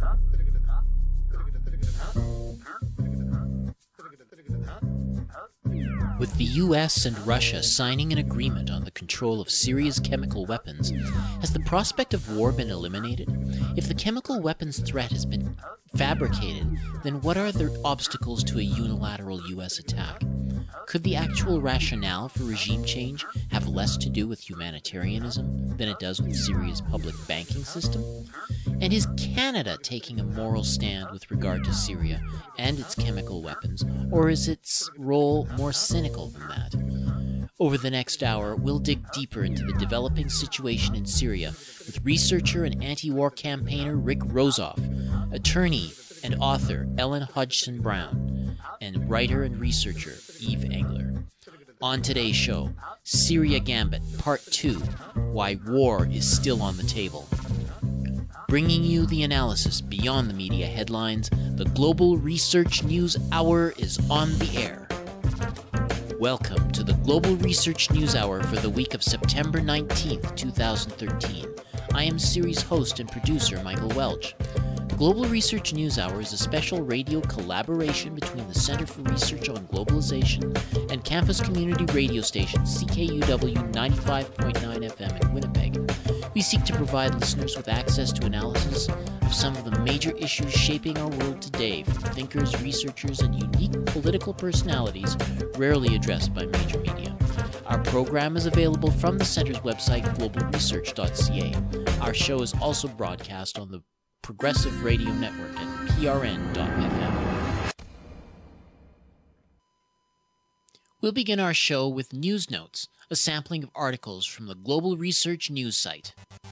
With the US and Russia signing an agreement on the control of Syria's chemical weapons, has the prospect of war been eliminated? If the chemical weapons threat has been fabricated, then what are the obstacles to a unilateral US attack? Could the actual rationale for regime change have less to do with humanitarianism than it does with Syria's public banking system? And is Canada taking a moral stand with regard to Syria and its chemical weapons, or is its role more cynical than that? Over the next hour, we'll dig deeper into the developing situation in Syria with researcher and anti-war campaigner Rick Rozoff, attorney and author Ellen Hodgson Brown, and writer and researcher Eve Engler. On today's show, Syria Gambit Part 2, Why War is Still on the Table. Bringing you the analysis beyond the media headlines, the Global Research News Hour is on the air. Welcome to the Global Research News Hour for the week of September 19th, 2013. I am series host and producer Michael Welch. The Global Research News Hour is a special radio collaboration between the Center for Research on Globalization and campus community radio station CKUW 95.9 FM in Winnipeg. We seek to provide listeners with access to analysis of some of the major issues shaping our world today from thinkers, researchers, and unique political personalities rarely addressed by major media. Our program is available from the Center's website, globalresearch.ca. Our show is also broadcast on the Progressive Radio Network at prn.fm. We'll begin our show with News Notes, a sampling of articles from the Global Research News site.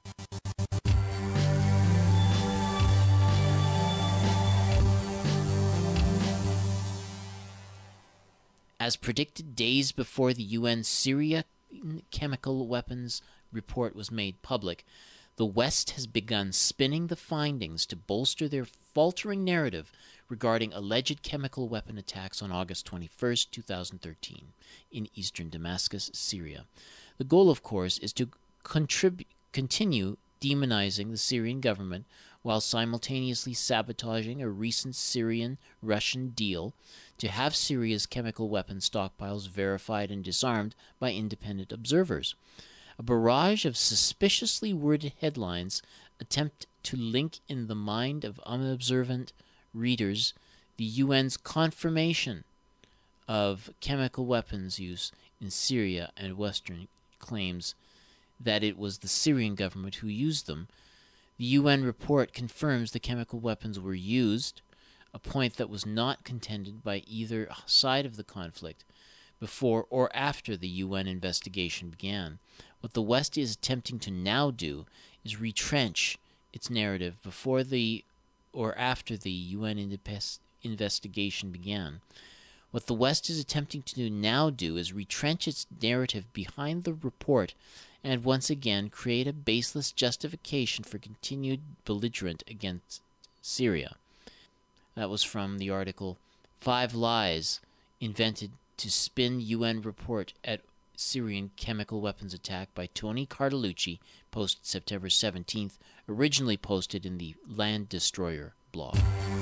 As predicted days before the UN Syria chemical weapons report was made public, the West has begun spinning the findings to bolster their faltering narrative regarding alleged chemical weapon attacks on August 21, 2013, in eastern Damascus, Syria. The goal, of course, is to continue demonizing the Syrian government while simultaneously sabotaging a recent Syrian-Russian deal to have Syria's chemical weapon stockpiles verified and disarmed by independent observers. A barrage of suspiciously worded headlines attempt to link in the mind of unobservant readers the UN's confirmation of chemical weapons use in Syria and Western claims that it was the Syrian government who used them. The UN report confirms the chemical weapons were used, a point that was not contended by either side of the conflict before or after the UN investigation began. What the West is attempting to now do is retrench its narrative before or after the UN investigation began. What the West is attempting to now do is retrench its narrative behind the report and once again create a baseless justification for continued belligerence against Syria. That was from the article 5 Lies Invented to Spin UN Report at Syrian Chemical Weapons Attack by Tony Cartalucci, posted September 17th, originally posted in the Land Destroyer blog.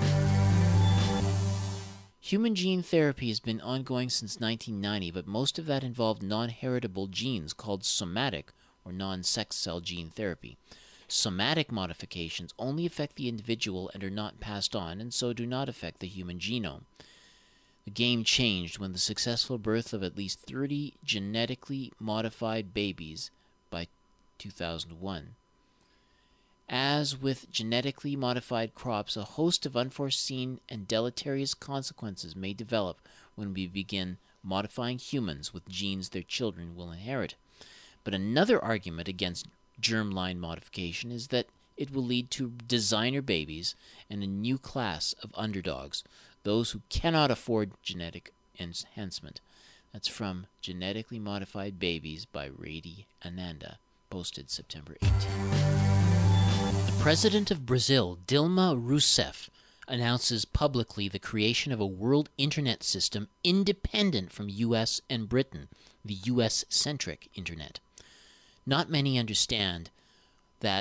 Human gene therapy has been ongoing since 1990, but most of that involved non-heritable genes called somatic or non-sex cell gene therapy. Somatic modifications only affect the individual and are not passed on, and so do not affect the human genome. The game changed when the successful birth of at least 30 genetically modified babies by 2001. As with genetically modified crops, a host of unforeseen and deleterious consequences may develop when we begin modifying humans with genes their children will inherit. But another argument against germline modification is that it will lead to designer babies and a new class of underdogs, those who cannot afford genetic enhancement. That's from Genetically Modified Babies by Rady Ananda, posted September 18th. The president of Brazil, Dilma Rousseff, announces publicly the creation of a world internet system independent from U.S. and Britain, the U.S.-centric internet. Not many understand that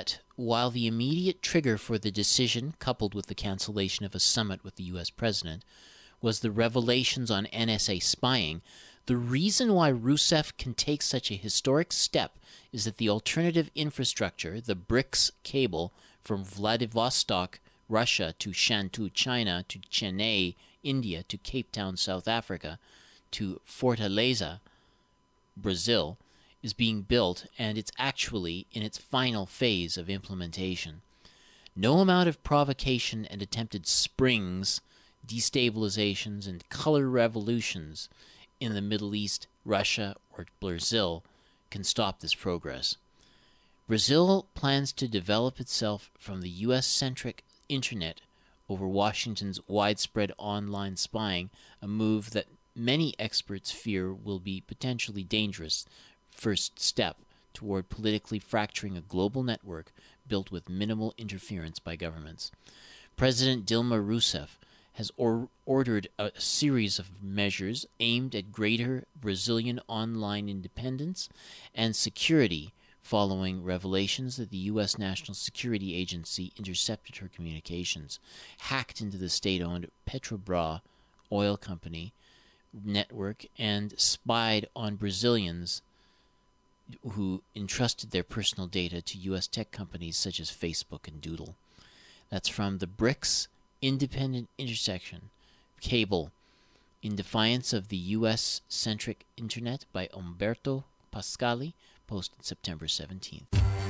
while the immediate trigger for the decision, coupled with the cancellation of a summit with the U.S. president, was the revelations on NSA spying, the reason why Rousseff can take such a historic step is that the alternative infrastructure, the BRICS cable from Vladivostok, Russia, to Shantou, China, to Chennai, India, to Cape Town, South Africa, to Fortaleza, Brazil, is being built, and it's actually in its final phase of implementation. No amount of provocation and attempted springs, destabilizations, and color revolutions in the Middle East, Russia, or Brazil can stop this progress. Brazil plans to develop itself from the U.S.-centric internet over Washington's widespread online spying, a move that many experts fear will be potentially dangerous first step toward politically fracturing a global network built with minimal interference by governments. President Dilma Rousseff has ordered a series of measures aimed at greater Brazilian online independence and security following revelations that the U.S. National Security Agency intercepted her communications, hacked into the state-owned Petrobras oil company network, and spied on Brazilians who entrusted their personal data to U.S. tech companies such as Facebook and Doodle. That's from the BRICS Independent Intersection Cable in Defiance of the U.S.-Centric Internet by Umberto Pascali, posted September 17th.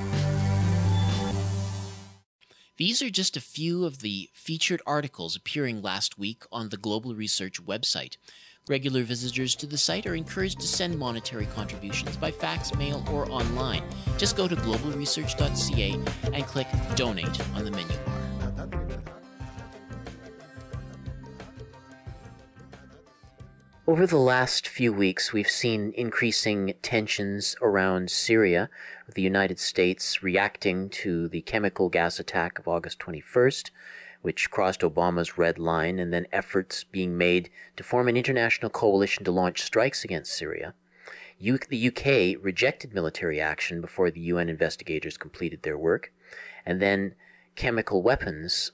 These are just a few of the featured articles appearing last week on the Global Research website. Regular visitors to the site are encouraged to send monetary contributions by fax, mail, or online. Just go to globalresearch.ca and click Donate on the menu bar. Over the last few weeks, we've seen increasing tensions around Syria, with the United States reacting to the chemical gas attack of August 21st, which crossed Obama's red line, and then efforts being made to form an international coalition to launch strikes against Syria. The UK rejected military action before the UN investigators completed their work, and then chemical weapons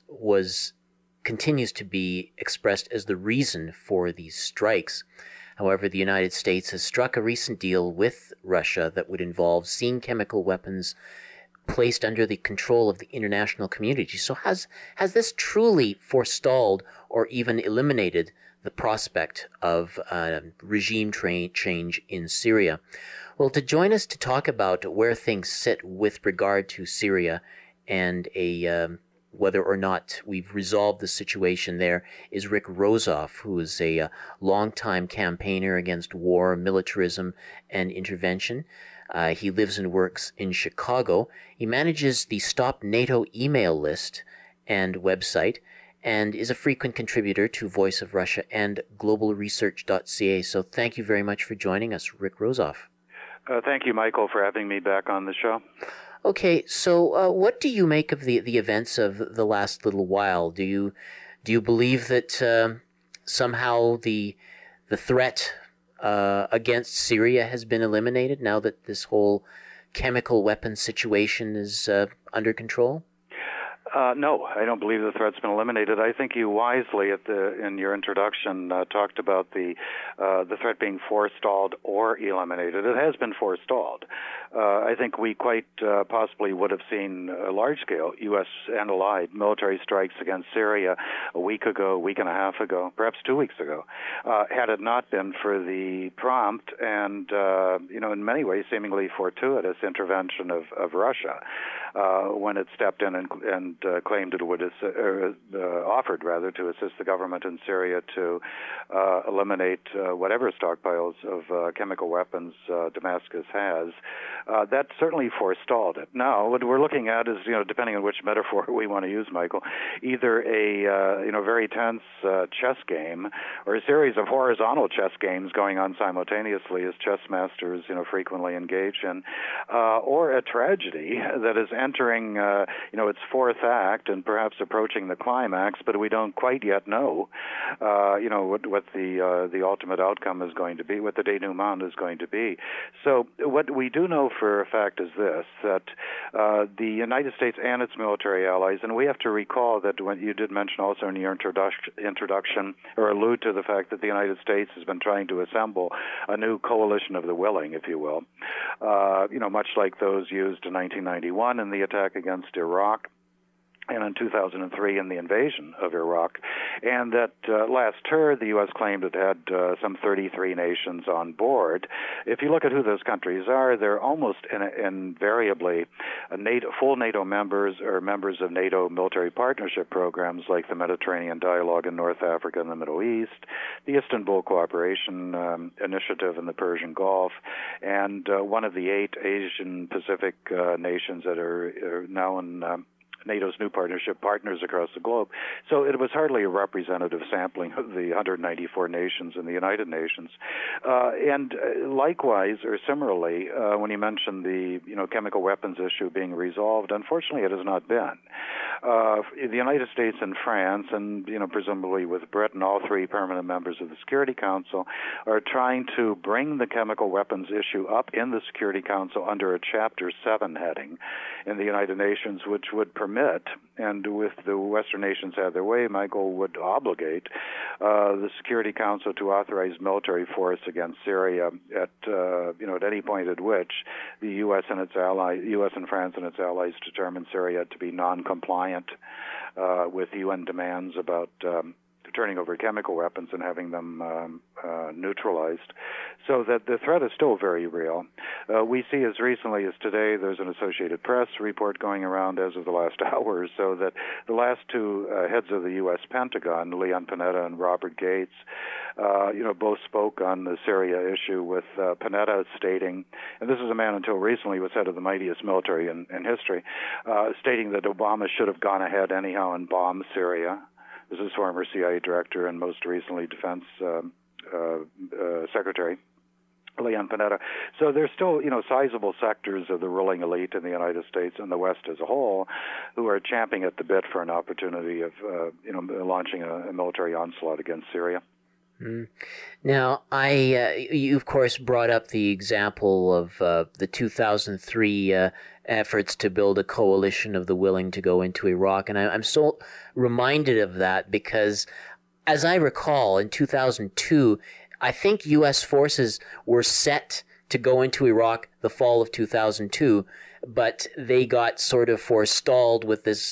continues to be expressed as the reason for these strikes. However, the United States has struck a recent deal with Russia that would involve seeing chemical weapons placed under the control of the international community. So has this truly forestalled or even eliminated the prospect of regime change in Syria? Well, to join us to talk about where things sit with regard to Syria and whether or not we've resolved the situation there is Rick Rozoff, who is a longtime campaigner against war, militarism, and intervention. He lives and works in Chicago. He manages the Stop NATO email list and website, and is a frequent contributor to Voice of Russia and globalresearch.ca. So thank you very much for joining us, Rick Rozoff. Thank you, Michael, for having me back on the show. Okay, so what do you make of the events of the last little while? Do you believe that somehow the threat against Syria has been eliminated now that this whole chemical weapons situation is under control? No, I don't believe the threat's been eliminated. I think you wisely, in your introduction, talked about the threat being forestalled or eliminated. It has been forestalled. I think we quite possibly would have seen large-scale U.S. and allied military strikes against Syria a week ago, week and a half ago, perhaps 2 weeks ago, had it not been for the prompt and, in many ways seemingly fortuitous intervention of Russia when it stepped in and claimed it would offered rather to assist the government in Syria to eliminate whatever stockpiles of chemical weapons Damascus has. That certainly forestalled it. Now, what we're looking at is, depending on which metaphor we want to use, Michael, either a very tense chess game or a series of horizontal chess games going on simultaneously, as chess masters frequently engage in, or a tragedy that is entering its fourth fact and perhaps approaching the climax, but we don't quite yet know, what the ultimate outcome is going to be, what the denouement is going to be. So what we do know for a fact is this, that the United States and its military allies, and we have to recall that when you did mention also in your introduction, or allude to the fact that the United States has been trying to assemble a new coalition of the willing, if you will, much like those used in 1991 in the attack against Iraq, and in 2003 in the invasion of Iraq. And that last tour, the U.S. claimed it had some 33 nations on board. If you look at who those countries are, they're almost invariably full NATO members or members of NATO military partnership programs like the Mediterranean Dialogue in North Africa and the Middle East, the Istanbul Cooperation Initiative in the Persian Gulf, and one of the 8 Asian Pacific nations that are now in NATO's new partnership partners across the globe. So it was hardly a representative sampling of the 194 nations in the United Nations. And likewise, or similarly, when you mentioned the chemical weapons issue being resolved, unfortunately it has not been. The United States and France, and presumably with Britain, all 3 permanent members of the Security Council, are trying to bring the chemical weapons issue up in the Security Council under a Chapter 7 heading in the United Nations, which would permit, and with the Western nations have their way, Michael, would obligate the Security Council to authorize military force against Syria at any point at which the U.S. and France and its allies determine Syria to be non-compliant with UN demands about turning over chemical weapons and having them neutralized. So that the threat is still very real. We see as recently as today, there's an Associated Press report going around as of the last hour or so that the last 2 heads of the U.S. Pentagon, Leon Panetta and Robert Gates, both spoke on the Syria issue, with Panetta stating, and this is a man until recently was head of the mightiest military in history, stating that Obama should have gone ahead anyhow and bombed Syria. This is former CIA director and most recently Defense Secretary Leon Panetta. So there's still, sizable sectors of the ruling elite in the United States and the West as a whole who are champing at the bit for an opportunity of, launching a military onslaught against Syria. Now, you of course brought up the example of the 2003 efforts to build a coalition of the willing to go into Iraq, and I'm so reminded of that because, as I recall, in 2002, I think U.S. forces were set to go into Iraq the fall of 2002, but they got sort of forestalled with this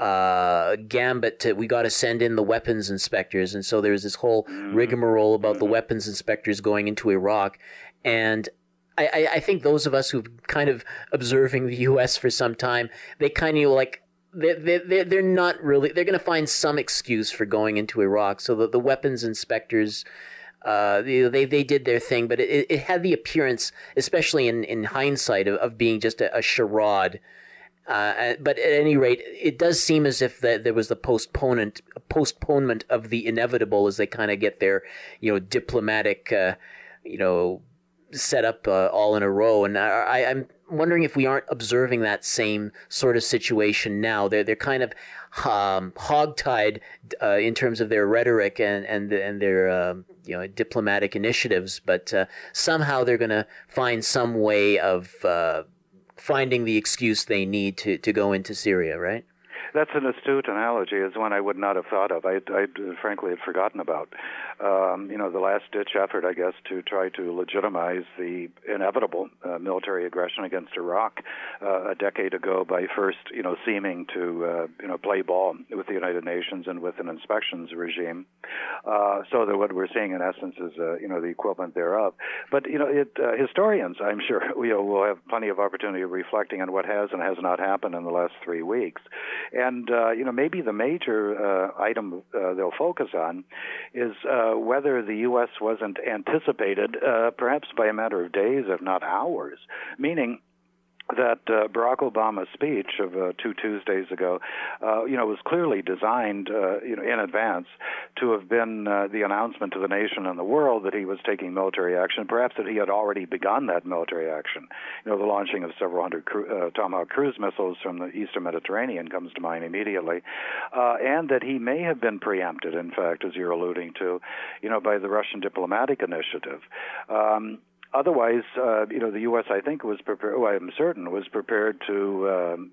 gambit to, we got to send in the weapons inspectors, and so there's this whole rigmarole about the weapons inspectors going into Iraq. And I think those of us who've kind of observing the U.S. for some time, they kind of like they're not really, they're going to find some excuse for going into Iraq. So the weapons inspectors, they did their thing, but it had the appearance, especially in hindsight, of being just a charade. But at any rate, it does seem as if there was the postponement of the inevitable as they kind of get their, diplomatic, set up all in a row. And I'm wondering if we aren't observing that same sort of situation now. They're kind of hogtied in terms of their rhetoric and their diplomatic initiatives, but somehow they're going to find some way of finding the excuse they need to go into Syria, right? That's an astute analogy. It's one I would not have thought of. I frankly had forgotten about. The last-ditch effort, I guess, to try to legitimize the inevitable military aggression against Iraq a decade ago by first, seeming to, play ball with the United Nations and with an inspections regime. So that what we're seeing, in essence, is, the equivalent thereof. But, historians, I'm sure, will have plenty of opportunity of reflecting on what has and has not happened in the last 3 weeks. And, maybe the major item they'll focus on is whether the U.S. wasn't anticipated, perhaps by a matter of days, if not hours, meaning that Barack Obama's speech of 2 Tuesdays ago, was clearly designed, in advance to have been the announcement to the nation and the world that he was taking military action, perhaps that he had already begun that military action. The launching of several hundred Tomahawk cruise missiles from the eastern Mediterranean comes to mind immediately, and that he may have been preempted, in fact, as you're alluding to, by the Russian diplomatic initiative. Otherwise, the U.S. I think was prepared. Well, I'm certain was prepared to,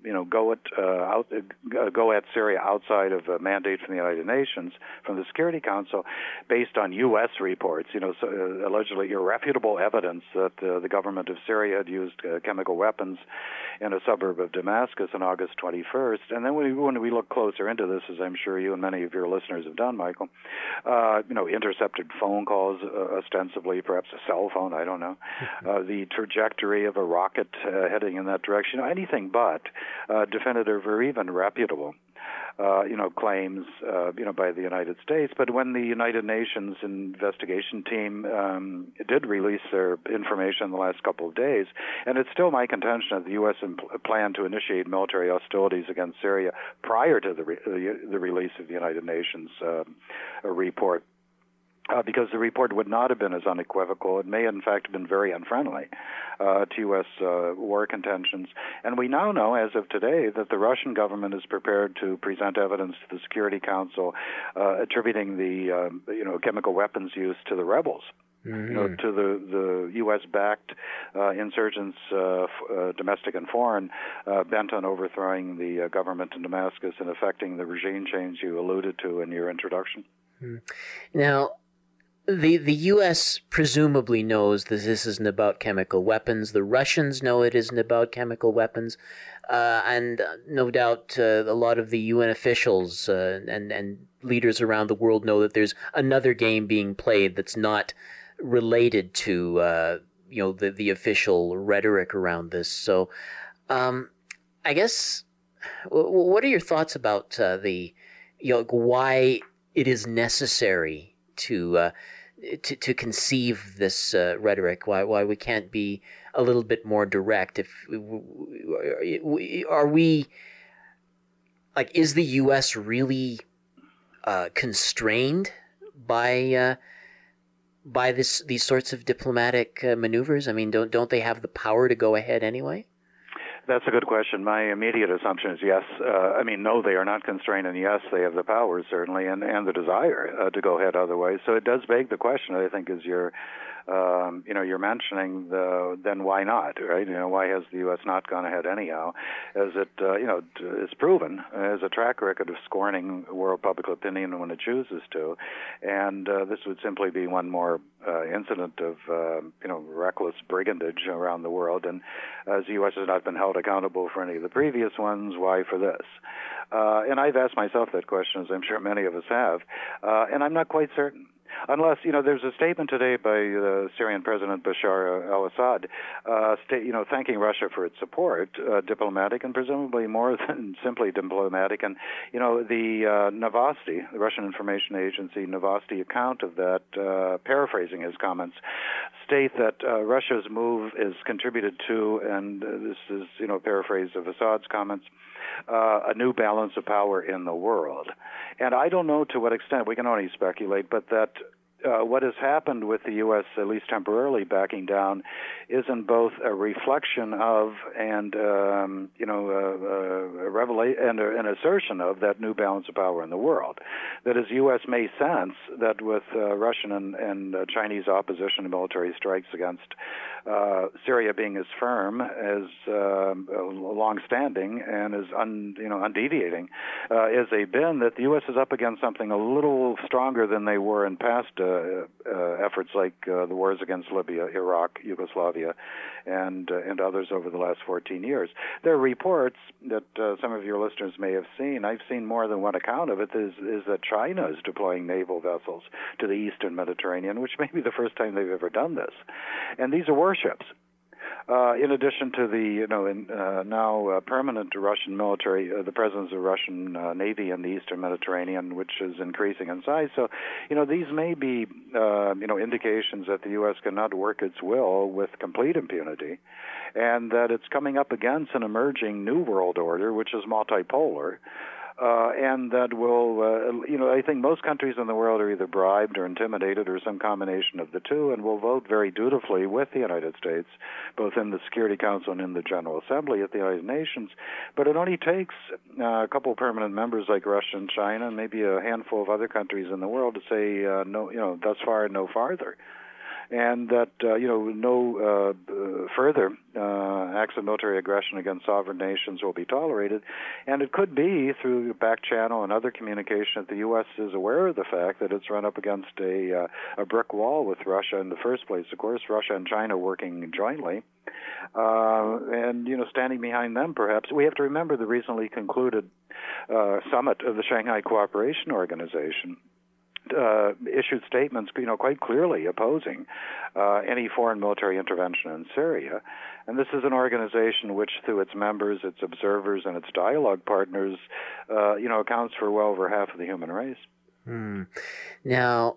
go at Syria outside of a mandate from the United Nations, from the Security Council, based on U.S. reports. Allegedly irrefutable evidence that the government of Syria had used chemical weapons in a suburb of Damascus on August 21st. And then when we look closer into this, as I'm sure you and many of your listeners have done, Michael, intercepted phone calls, ostensibly, perhaps a cell phone, I don't know. The trajectory of a rocket heading in that direction, anything but definitive or even reputable, claims, by the United States. But when the United Nations investigation team did release their information in the last couple of days, and it's still my contention that the U.S. planned to initiate military hostilities against Syria prior to the release of the United Nations report. Because the report would not have been as unequivocal. It may, in fact, have been very unfriendly to U.S. War contentions. And we now know, as of today, that the Russian government is prepared to present evidence to the Security Council attributing the, chemical weapons use to the rebels. Mm-hmm. To the U.S.-backed insurgents, domestic and foreign, bent on overthrowing the government in Damascus and effecting the regime change you alluded to in your introduction. Now, the U.S. presumably knows that this isn't about chemical weapons. The Russians know it isn't about chemical weapons. And no doubt a lot of the UN officials and leaders around the world know that there's another game being played that's not related to the official rhetoric around this. So I guess what are your thoughts about why it is necessary to conceive this rhetoric? Why we can't be a little bit more direct? Is the U.S. really constrained by these sorts of diplomatic maneuvers? I mean, don't they have the power to go ahead anyway? That's a good question. My immediate assumption is yes. No, they are not constrained, and yes, they have the power, certainly, and the desire to go ahead otherwise. So it does beg the question, I think, as you're mentioning, then why not, right? Why has the U.S. not gone ahead anyhow? As it, is proven as a track record of scorning world public opinion when it chooses to. And this would simply be one more incident of, reckless brigandage around the world. And as the U.S. has not been held accountable for any of the previous ones, why for this? And I've asked myself that question, as I'm sure many of us have, and I'm not quite certain. Unless, there's a statement today by Syrian President Bashar al-Assad, thanking Russia for its support, diplomatic and presumably more than simply diplomatic. And, the Novosti, the Russian information agency, Novosti account of that, paraphrasing his comments, state that Russia's move is contributed to, and this is, a paraphrase of Assad's comments, a new balance of power in the world. And I don't know to what extent, we can only speculate, but that what has happened with the U.S., at least temporarily backing down, is in both a reflection of and a revelation and an assertion of that new balance of power in the world. That is, the U.S. may sense that with Russian and Chinese opposition to military strikes against Syria being as firm, as long-standing, and as undeviating as they've been, that the U.S. is up against something a little stronger than they were in past efforts like the wars against Libya, Iraq, Yugoslavia, and others over the last 14 years. There are reports that some of your listeners may have seen. I've seen more than one account of it. Is that China is deploying naval vessels to the eastern Mediterranean, which may be the first time they've ever done this. And these are warships. In addition to the now permanent Russian military, the presence of Russian Navy in the Eastern Mediterranean, which is increasing in size. So, these may be, indications that the U.S. cannot work its will with complete impunity, and that it's coming up against an emerging new world order, which is multipolar. and that will, I think most countries in the world are either bribed or intimidated or some combination of the two, and will vote very dutifully with the United States, both in the Security Council and in the General Assembly at the United Nations. But it only takes a couple of permanent members like Russia and China, and maybe a handful of other countries in the world to say no, thus far and no farther. And that no further acts of military aggression against sovereign nations will be tolerated. And it could be through back channel and other communication that the U.S. is aware of the fact that it's run up against a brick wall with Russia in the first place. Of course, Russia and China working jointly, and standing behind them. Perhaps we have to remember the recently concluded summit of the Shanghai Cooperation Organization. Issued statements, quite clearly opposing any foreign military intervention in Syria. And this is an organization which, through its members, its observers, and its dialogue partners, accounts for well over half of the human race. Now,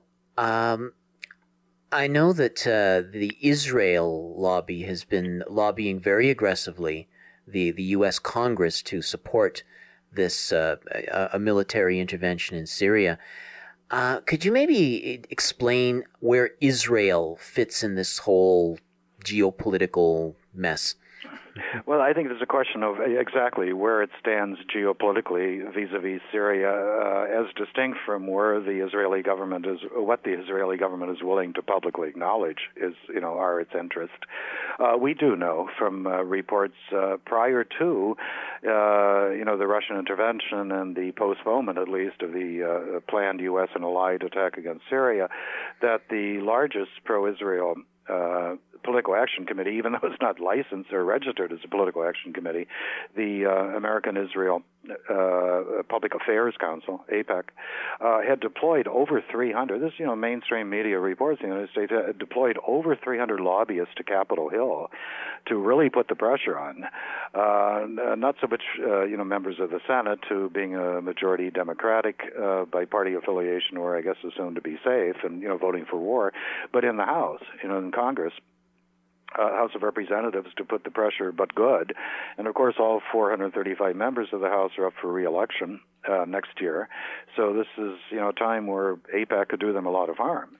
I know that the Israel lobby has been lobbying very aggressively the U.S. Congress to support this a military intervention in Syria. Could you maybe explain where Israel fits in this whole geopolitical mess? Well, I think there's a question of exactly where it stands geopolitically vis-a-vis Syria, as distinct from where the Israeli government is, what the Israeli government is willing to publicly acknowledge is, are its interests. We do know from reports prior to, the Russian intervention and the postponement, at least, of the planned U.S. and allied attack against Syria, that the largest pro-Israel Political Action Committee, even though it's not licensed or registered as a political action committee, the American Israel Public Affairs Council, AIPAC, had deployed over 300, this, mainstream media reports in the United States, had deployed over 300 lobbyists to Capitol Hill to really put the pressure on, not so much, members of the Senate, who being a majority Democratic by party affiliation, or I guess assumed to be safe and, voting for war, but in the House, in Congress. House of Representatives to put the pressure, but good. And, of course, all 435 members of the House are up for re-election next year. So this is, a time where AIPAC could do them a lot of harm.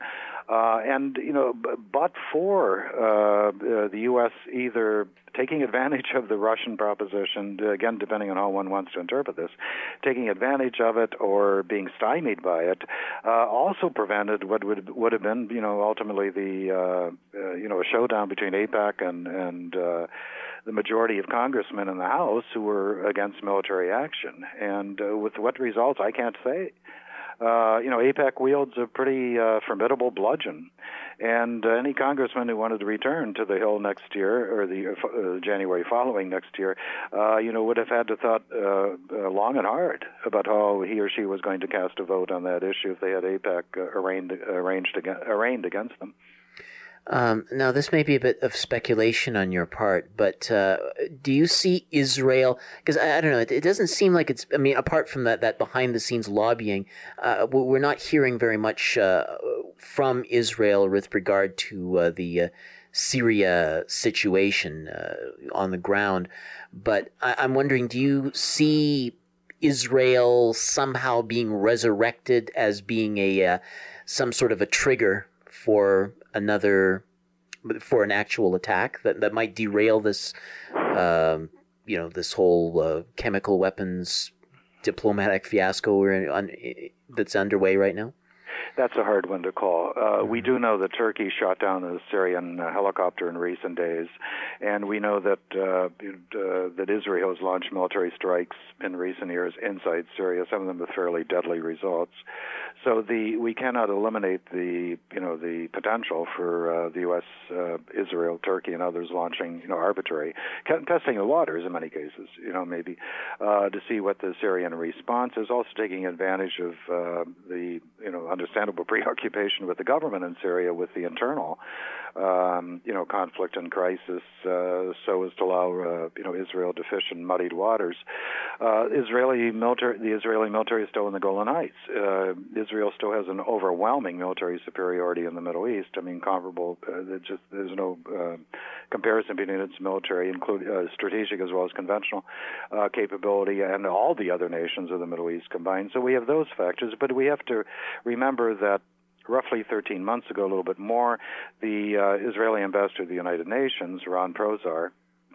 But for the U.S. either taking advantage of the Russian proposition, again, depending on how one wants to interpret this, taking advantage of it or being stymied by it, also prevented what would have been, ultimately the, a showdown between AIPAC and the majority of congressmen in the House who were against military action. And with what results, I can't say. AIPAC wields a pretty formidable bludgeon. And any congressman who wanted to return to the Hill next year, or the January following next year, would have had to thought long and hard about how he or she was going to cast a vote on that issue if they had AIPAC arraigned against them. Now, this may be a bit of speculation on your part, but do you see Israel, because I don't know, it doesn't seem like it's, apart from that behind-the-scenes lobbying, we're not hearing very much from Israel with regard to the Syria situation on the ground. But I'm wondering, do you see Israel somehow being resurrected as being some sort of a trigger for an actual attack that might derail this, this whole chemical weapons diplomatic fiasco that's underway right now? That's a hard one to call. We do know that Turkey shot down a Syrian helicopter in recent days, and we know that that Israel has launched military strikes in recent years inside Syria, some of them with fairly deadly results. So we cannot eliminate the potential for the U.S., Israel, Turkey, and others launching arbitrary, testing the waters in many cases, maybe to see what the Syrian response is. Also taking advantage of the understandable preoccupation with the government in Syria with the internal conflict and crisis, so as to allow Israel to fish in muddied waters. The Israeli military is still in the Golan Heights. Israel still has an overwhelming military superiority in the Middle East. I mean, comparable. There's no comparison between its military, strategic as well as conventional capability, and all the other nations of the Middle East combined. So we have those factors, but we have to remember that roughly 13 months ago, a little bit more, the Israeli ambassador to the United Nations, Ron Prozor,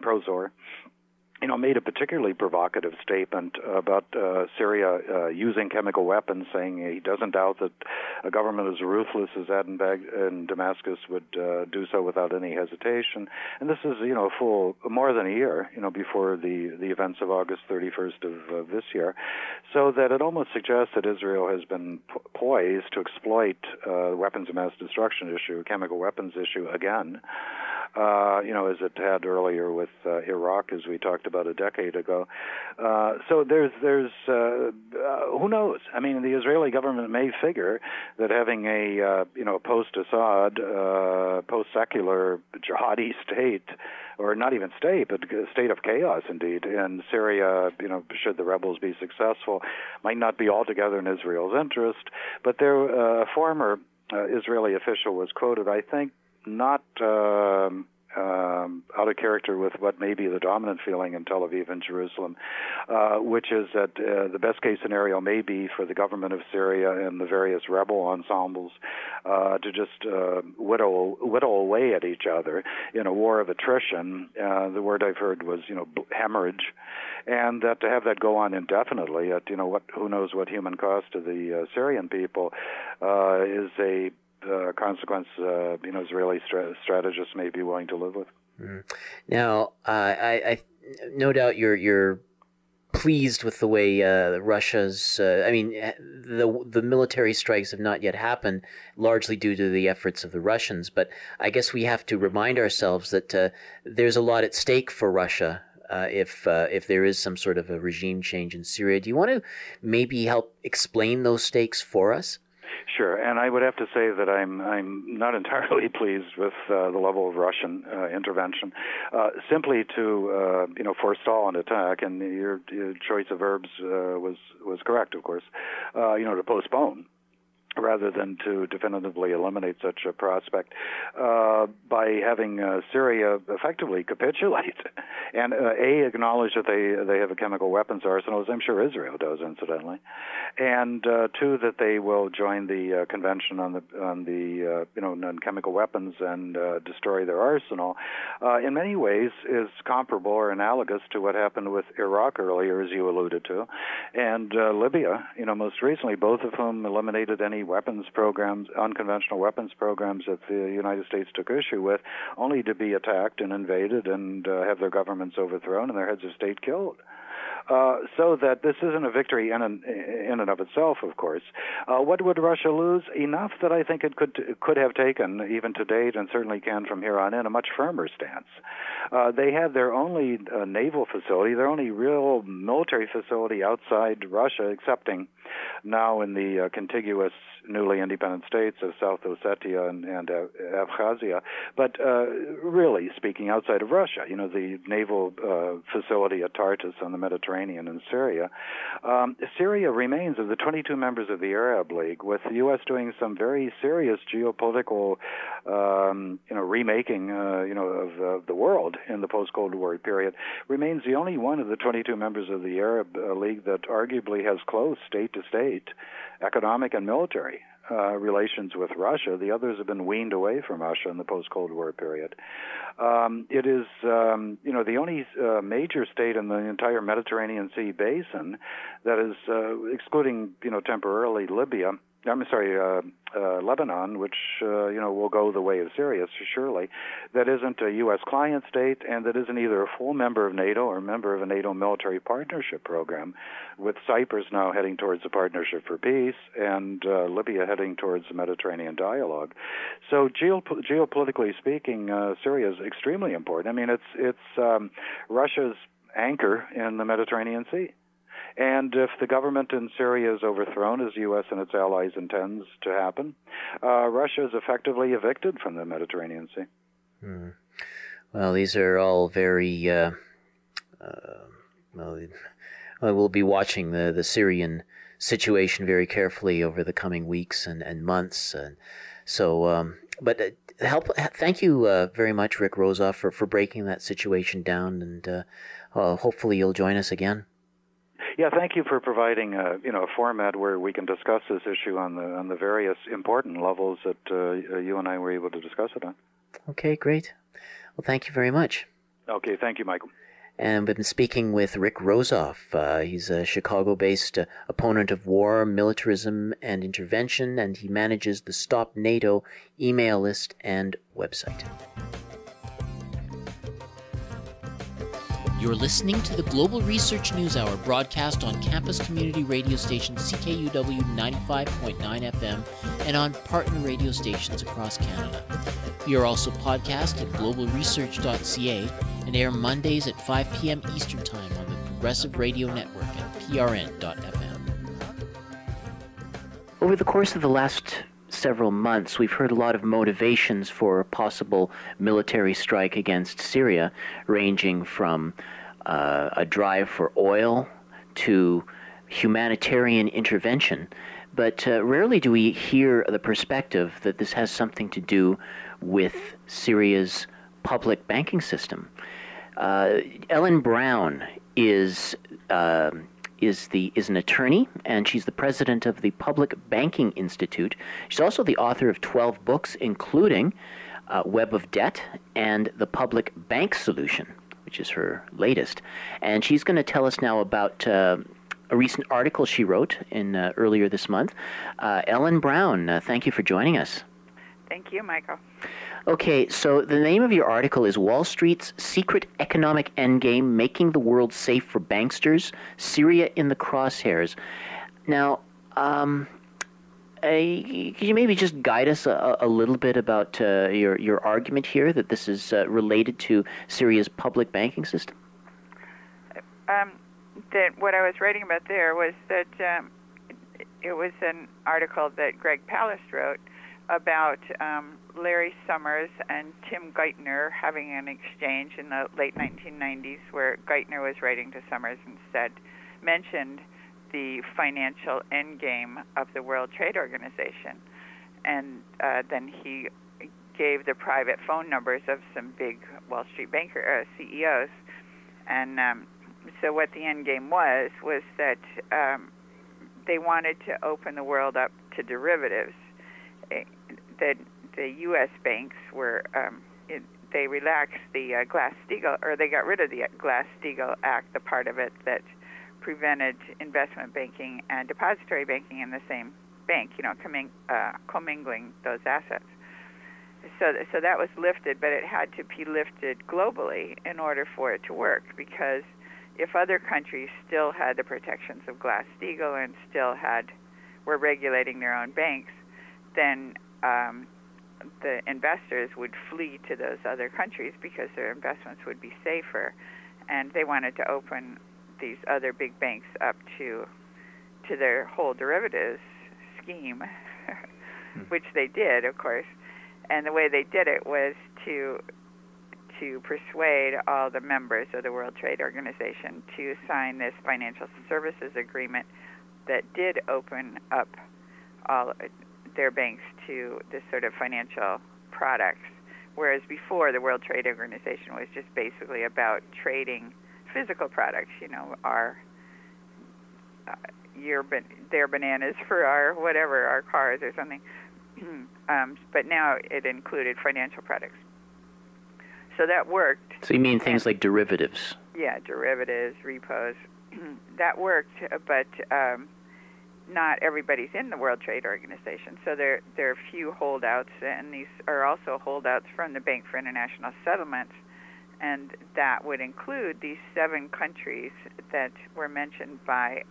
made a particularly provocative statement about Syria using chemical weapons, saying he doesn't doubt that a government as ruthless as that in Damascus would do so without any hesitation. And this is, more than a year, before the events of August 31st of this year, so that it almost suggests that Israel has been poised to exploit weapons of mass destruction issue, chemical weapons issue again. As it had earlier with Iraq, as we talked about a decade ago. So there's who knows? I mean, the Israeli government may figure that having a post-Assad, post-secular jihadi state, or not even state, but a state of chaos, indeed, in Syria, should the rebels be successful, might not be altogether in Israel's interest. But a former Israeli official was quoted, I think, not out of character with what may be the dominant feeling in Tel Aviv and Jerusalem, which is that the best case scenario may be for the government of Syria and the various rebel ensembles to just whittle away at each other in a war of attrition. The word I've heard was, hemorrhage, and that to have that go on indefinitely at, who knows what human cost to the Syrian people is a consequence, Israeli strategists may be willing to live with. Now, I no doubt you're pleased with the way Russia's. The military strikes have not yet happened, largely due to the efforts of the Russians. But I guess we have to remind ourselves that there's a lot at stake for Russia. If there is some sort of a regime change in Syria, do you want to maybe help explain those stakes for us? Sure, and I would have to say that I'm not entirely pleased with the level of Russian intervention. Simply to forestall an attack, and your choice of verbs was correct, of course. To postpone, rather than to definitively eliminate such a prospect, by having Syria effectively capitulate and acknowledge that they have a chemical weapons arsenal, as I'm sure Israel does, incidentally, and two, that they will join the convention on the non-chemical weapons and destroy their arsenal. In many ways, is comparable or analogous to what happened with Iraq earlier, as you alluded to, and Libya. Most recently, both of whom eliminated any weapons programs, unconventional weapons programs that the United States took issue with, only to be attacked and invaded and have their governments overthrown and their heads of state killed. So that this isn't a victory in and of itself, of course. What would Russia lose? Enough that I think it could have taken, even to date, and certainly can from here on in, a much firmer stance. They had their only naval facility, their only real military facility outside Russia, excepting now in the contiguous newly independent states of South Ossetia and Abkhazia, but really speaking outside of Russia, the naval facility at Tartus on the Mediterranean in Syria. Syria remains, of the 22 members of the Arab League, with the U.S. doing some very serious geopolitical, remaking, of the world in the post-Cold War period, remains the only one of the 22 members of the Arab League that arguably has close state-to-state economic and military relations with Russia. The others have been weaned away from Russia in the post-Cold War period. It is, the only major state in the entire Mediterranean Sea basin that is, excluding, temporarily Lebanon, which, will go the way of Syria, surely, that isn't a U.S. client state and that isn't either a full member of NATO or a member of a NATO military partnership program, with Cyprus now heading towards the Partnership for Peace and Libya heading towards the Mediterranean dialogue. So geopolitically speaking, Syria is extremely important. I mean, it's Russia's anchor in the Mediterranean Sea. And if the government in Syria is overthrown, as the U.S. and its allies intends to happen, Russia is effectively evicted from the Mediterranean Sea. Well, these are all very we'll be watching the Syrian situation very carefully over the coming weeks and months. And so, thank you very much, Rick Rozoff, for breaking that situation down, and hopefully you'll join us again. Yeah, thank you for providing a format where we can discuss this issue on the various important levels that you and I were able to discuss it on. Okay, great. Well, thank you very much. Okay, thank you, Michael. And we've been speaking with Rick Rozoff. He's a Chicago-based opponent of war, militarism, and intervention, and he manages the Stop NATO email list and website. You're listening to the Global Research News Hour, broadcast on campus community radio station CKUW 95.9 FM and on partner radio stations across Canada. We are also podcast at globalresearch.ca and air Mondays at 5 p.m. Eastern Time on the Progressive Radio Network at prn.fm. Over the course of the last several months, we've heard a lot of motivations for a possible military strike against Syria, ranging from a drive for oil to humanitarian intervention. But rarely do we hear the perspective that this has something to do with Syria's public banking system. Ellen Brown is an attorney, and she's the president of the Public Banking Institute. She's also the author of 12 books, including Web of Debt and The Public Bank Solution, which is her latest. And she's going to tell us now about a recent article she wrote in earlier this month. Ellen Brown, thank you for joining us. Thank you, Michael. Okay, so the name of your article is Wall Street's Secret Economic Endgame, Making the World Safe for Banksters, Syria in the Crosshairs. Now, could you maybe just guide us a little bit about your argument here, that this is related to Syria's public banking system? That what I was writing about there was that it was an article that Greg Palast wrote about Larry Summers and Tim Geithner having an exchange in the late 1990s, where Geithner was writing to Summers and mentioned the financial endgame of the World Trade Organization, and then he gave the private phone numbers of some big Wall Street CEOs, and so what the endgame was that they wanted to open the world up to derivatives. That the U.S. banks were, they relaxed the Glass-Steagall, or they got rid of the Glass-Steagall Act, the part of it that prevented investment banking and depository banking in the same bank, commingling those assets. So that was lifted, but it had to be lifted globally in order for it to work, because if other countries still had the protections of Glass-Steagall and still were regulating their own banks, then the investors would flee to those other countries because their investments would be safer, and they wanted to open these other big banks up to their whole derivatives scheme, which they did, of course. And the way they did it was to persuade all the members of the World Trade Organization to sign this financial services agreement that did open up all their banks to this sort of financial products, whereas before the World Trade Organization was just basically about trading physical products, their bananas for our whatever, our cars or something. But now it included financial products. So that worked. So you mean things like derivatives? Yeah, derivatives, repos. That worked, but not everybody's in the World Trade Organization. So there are few holdouts, and these are also holdouts from the Bank for International Settlements, and that would include these 7 countries that were mentioned by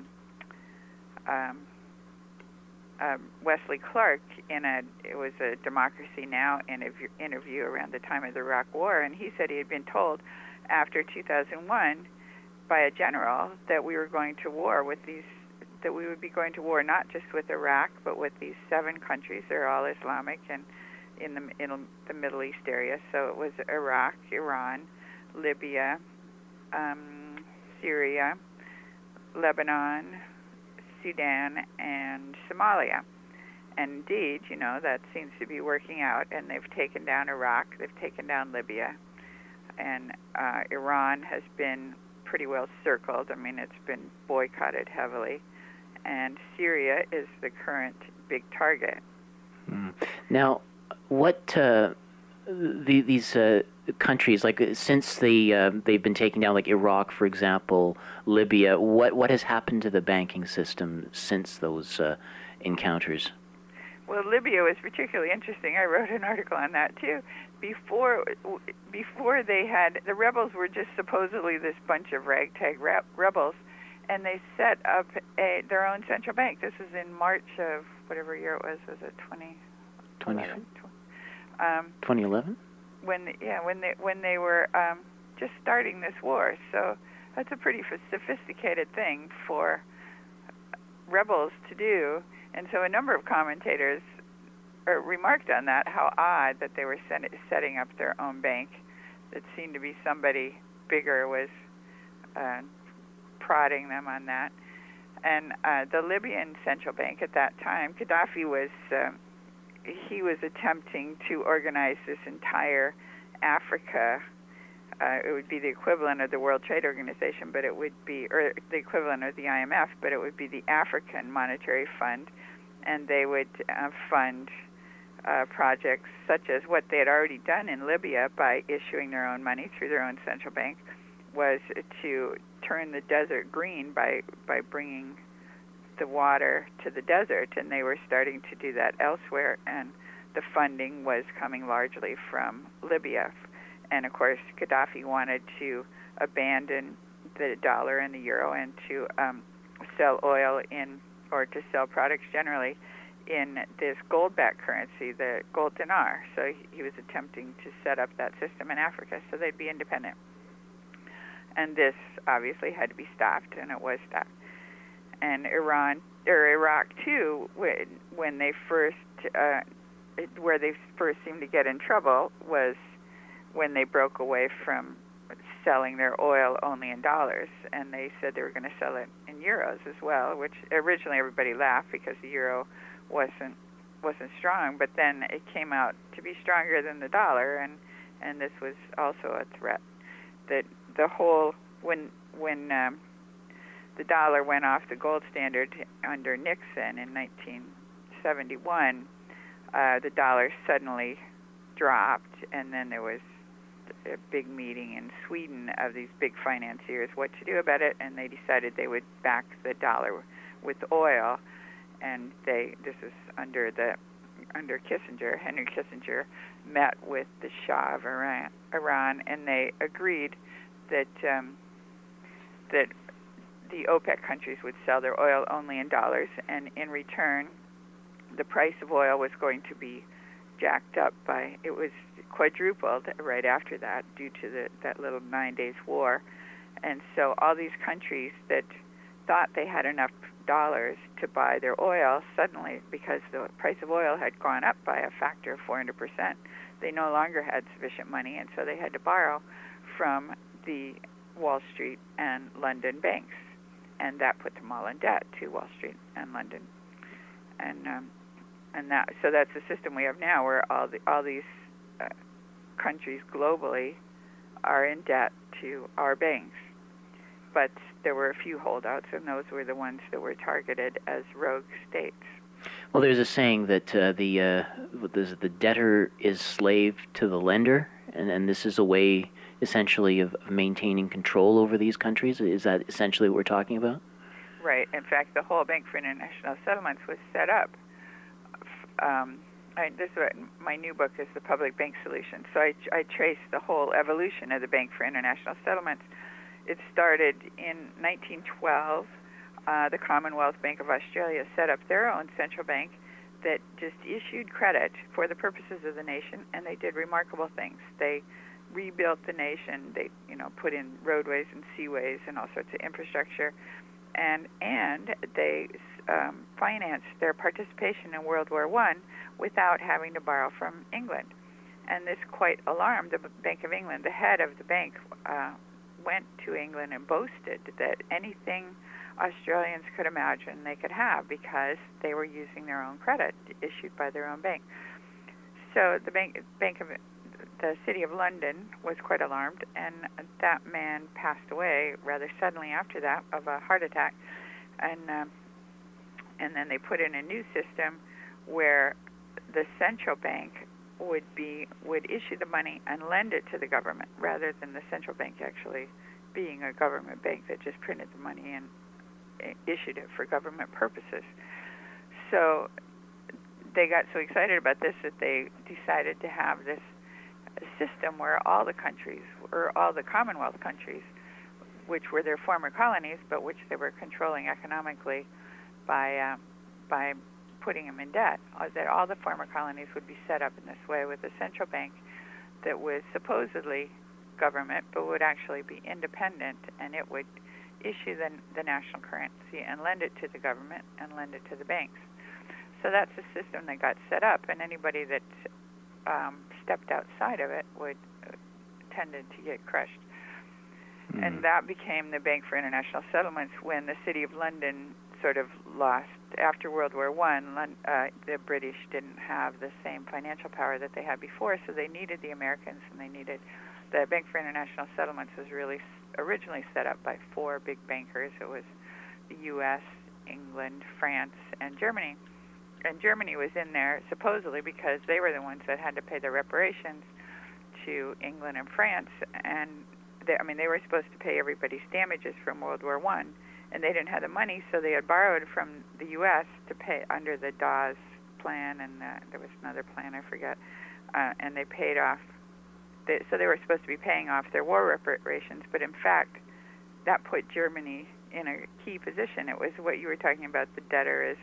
Wesley Clark it was a Democracy Now! interview around the time of the Iraq War, and he said he had been told after 2001 by a general that we were going to war with these, that we would be going to war not just with Iraq, but with these 7 countries. They're all Islamic and in the Middle East area. So it was Iraq, Iran, Libya, Syria, Lebanon, Sudan, and Somalia. And indeed, that seems to be working out, and they've taken down Iraq, they've taken down Libya, and Iran has been pretty well circled. I mean, it's been boycotted heavily, and Syria is the current big target. Now, what these countries, like since they've been taken down, like Iraq, for example, Libya, what has happened to the banking system since those encounters? Well, Libya was particularly interesting. I wrote an article on that too. Before they had, the rebels were just supposedly this bunch of ragtag rebels, and they set up their own central bank. This was in March of whatever year it was. Was it 2011? 2011? When they were just starting this war. So that's a pretty sophisticated thing for rebels to do. And so a number of commentators remarked on that, how odd that they were setting up their own bank. It seemed to be somebody bigger was prodding them on that. And the Libyan central bank at that time, Gaddafi was attempting to organize this entire Africa. It would be the equivalent of the World Trade Organization, but it would be, or the equivalent of the IMF, but it would be the African Monetary Fund, and they would fund projects such as what they had already done in Libya by issuing their own money through their own central bank, was to turn the desert green by bringing the water to the desert, and they were starting to do that elsewhere, and the funding was coming largely from Libya. And of course, Gaddafi wanted to abandon the dollar and the euro and to sell oil or to sell products generally in this gold-backed currency, the gold dinar. So he was attempting to set up that system in Africa so they'd be independent. And this obviously had to be stopped, and it was stopped. And Iraq too, when they first, where they first seemed to get in trouble was when they broke away from selling their oil only in dollars, and they said they were going to sell it in euros as well, which originally everybody laughed because the euro wasn't strong, but then it came out to be stronger than the dollar, and this was also a threat. That the whole when the dollar went off the gold standard under Nixon in 1971, the dollar suddenly dropped, and then there was a big meeting in Sweden of these big financiers what to do about it, and they decided they would back the dollar with oil. And this is under Kissinger. Henry Kissinger met with the Shah of Iran, and they agreed that that the OPEC countries would sell their oil only in dollars, and in return, the price of oil was going to be jacked up by, it was quadrupled right after that due to that little 9 days war. And so all these countries that thought they had enough dollars to buy their oil, suddenly, because the price of oil had gone up by a factor of 400%, they no longer had sufficient money, and so they had to borrow from the Wall Street and London banks, and that put them all in debt to Wall Street and London. And so that's the system we have now, where all these countries globally are in debt to our banks. But there were a few holdouts, and those were the ones that were targeted as rogue states. Well, there's a saying that the debtor is slave to the lender, and this is a way, essentially, of maintaining control over these countries. Is that essentially what we're talking about? Right. In fact, the whole Bank for International Settlements was set up. My new book is The Public Bank Solution. So I traced the whole evolution of the Bank for International Settlements. It started in 1912. The Commonwealth Bank of Australia set up their own central bank that just issued credit for the purposes of the nation, and they did remarkable things. They rebuilt the nation. They, put in roadways and seaways and all sorts of infrastructure, and they financed their participation in World War I without having to borrow from England. And this quite alarmed the Bank of England. The head of the bank went to England and boasted that anything Australians could imagine they could have, because they were using their own credit issued by their own bank. So the the City of London was quite alarmed, and that man passed away rather suddenly after that of a heart attack, and then they put in a new system where the central bank would issue the money and lend it to the government, rather than the central bank actually being a government bank that just printed the money and issued it for government purposes. So they got so excited about this that they decided to have this system where all the countries, or all the Commonwealth countries, which were their former colonies, but which they were controlling economically by putting them in debt, that all the former colonies would be set up in this way, with a central bank that was supposedly government but would actually be independent, and it would issue the national currency and lend it to the government and lend it to the banks. So that's the system that got set up, and anybody that stepped outside of it tended to get crushed. Mm-hmm. And that became the Bank for International Settlements when the City of London sort of lost. After World War I, the British didn't have the same financial power that they had before, so they needed the Americans, and they needed the Bank for International Settlements was really originally set up by 4 big bankers. It was the U.S., England, France, and Germany. And Germany was in there supposedly because they were the ones that had to pay the reparations to England and France, and they were supposed to pay everybody's damages from World War I, and they didn't have the money, so they had borrowed from the U.S. to pay under the Dawes Plan, and there was another plan, I forget, and they paid off. So they were supposed to be paying off their war reparations, but in fact, that put Germany in a key position. It was what you were talking about, the debtor is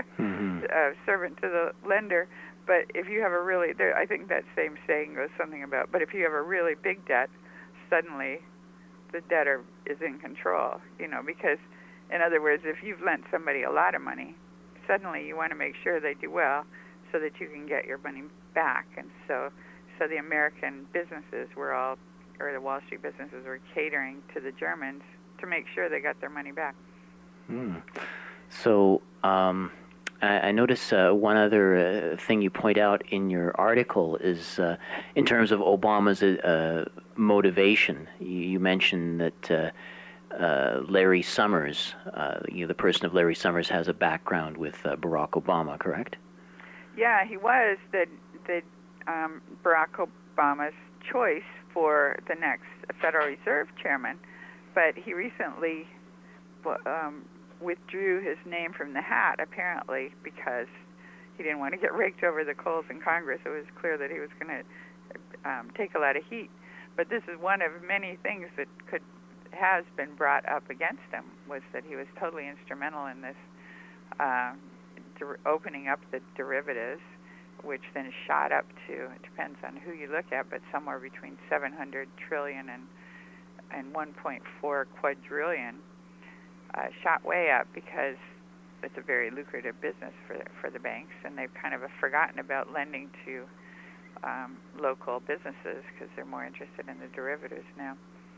servant to the lender. But if you have a really, I think that same saying goes something about, but if you have a really big debt, suddenly the debtor is in control, because, in other words, if you've lent somebody a lot of money, suddenly you want to make sure they do well so that you can get your money back. And so the American businesses or the Wall Street businesses were catering to the Germans to make sure they got their money back. So I notice one other thing you point out in your article is in terms of Obama's motivation. You mentioned that Larry Summers, the person of Larry Summers, has a background with Barack Obama, correct? Yeah, he was the Barack Obama's choice for the next Federal Reserve chairman, but he recently withdrew his name from the hat, apparently, because he didn't want to get raked over the coals in Congress. It was clear that he was going to take a lot of heat. But this is one of many things that has been brought up against him, was that he was totally instrumental in this opening up the derivatives, which then shot up to, it depends on who you look at, but somewhere between 700 trillion and 1.4 quadrillion, shot way up because it's a very lucrative business for the banks, and they've kind of forgotten about lending to local businesses because they're more interested in the derivatives now.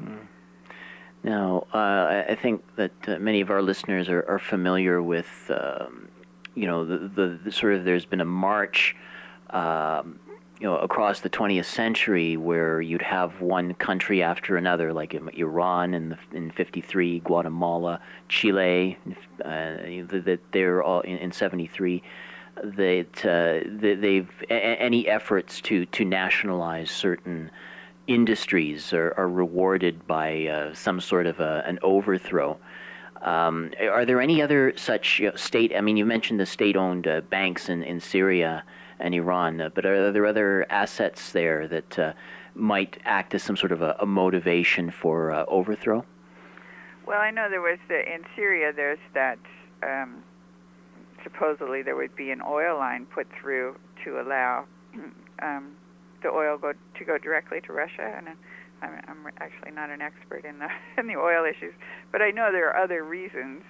Now, I think that many of our listeners are familiar with, the sort of, there's been a march, across the 20th century where you'd have one country after another, like Iran in 53, Guatemala, Chile, that they're all in 73. They've any efforts to nationalize certain industries are rewarded by some sort of an overthrow. Are there any other such state? I mean, you mentioned the state-owned banks in Syria and Iran, but are there other assets there that might act as some sort of a motivation for overthrow? Well, I know there was in Syria. There's that. Supposedly there would be an oil line put through to allow the oil to go directly to Russia, and I'm actually not an expert in the oil issues, but I know there are other reasons.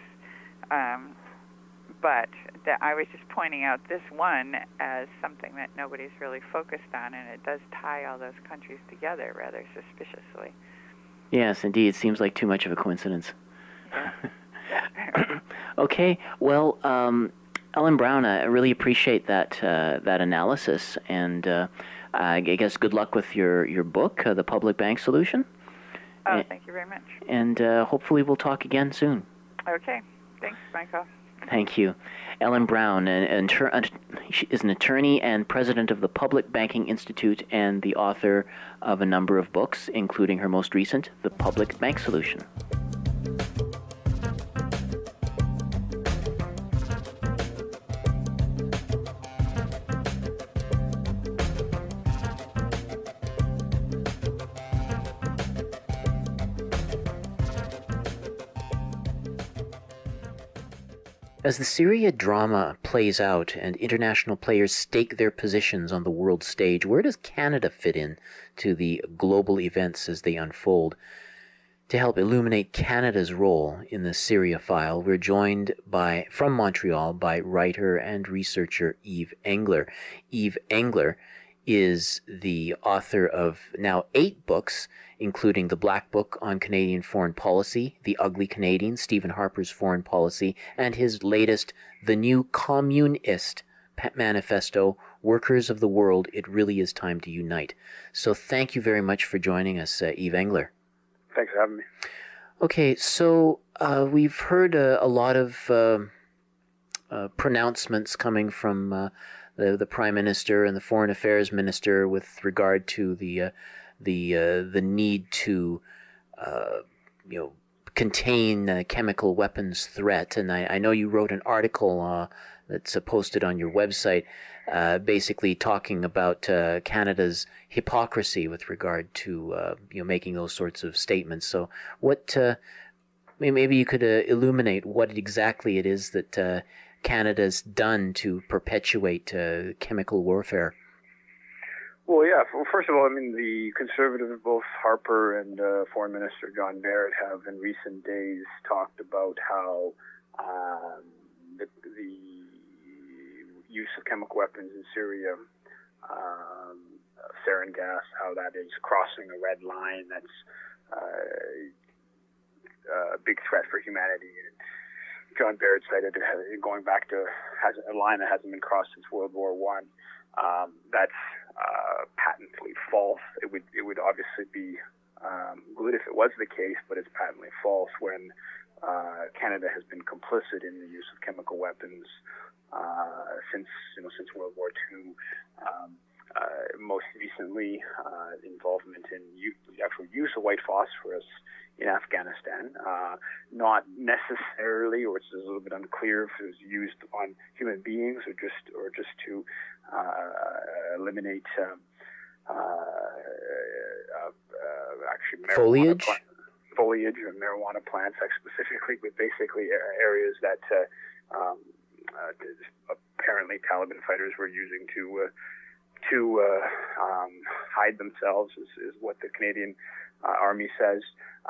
But that I was just pointing out this one as something that nobody's really focused on, and it does tie all those countries together rather suspiciously. Yes, indeed. It seems like too much of a coincidence. Yeah. Okay, well, Ellen Brown, I really appreciate that analysis, and I guess good luck with your book, The Public Bank Solution. Oh, thank you very much. And hopefully we'll talk again soon. Okay. Thanks, Michael. Thank you. Ellen Brown she is an attorney and president of the Public Banking Institute and the author of a number of books, including her most recent, The Public Bank Solution. As the Syria drama plays out and international players stake their positions on the world stage, where does Canada fit in to the global events as they unfold? To help illuminate Canada's role in the Syria file, we're joined from Montreal by writer and researcher Yves Engler. Yves Engler is the author of now 8 books, including The Black Book on Canadian Foreign Policy, The Ugly Canadian, Stephen Harper's Foreign Policy, and his latest, The New Communist Manifesto, Workers of the World, It Really Is Time to Unite. So thank you very much for joining us, Yves Engler. Thanks for having me. Okay, so we've heard a lot of pronouncements coming from the Prime Minister and the Foreign Affairs Minister with regard to the need to contain chemical weapons threat. And I know you wrote an article that's posted on your website, basically talking about Canada's hypocrisy with regard to making those sorts of statements. So what maybe you could illuminate what exactly it is that Canada's done to perpetuate chemical warfare. Well, yeah. Well, first of all, I mean, the Conservatives, both Harper and Foreign Minister John Baird, have in recent days talked about how the use of chemical weapons in Syria, sarin gas, how that is crossing a red line that's a big threat for humanity. John Baird cited going back to a line that hasn't been crossed since World War I. That's patently false. It would obviously be good if it was the case, but it's patently false when Canada has been complicit in the use of chemical weapons since World War II. Most recently, involvement in the actual use of white phosphorus in Afghanistan, not necessarily, or it's a little bit unclear if it was used on human beings or just to eliminate actually foliage or marijuana plants, specifically, with basically areas that apparently Taliban fighters were using to hide themselves, is what the Canadian Army says.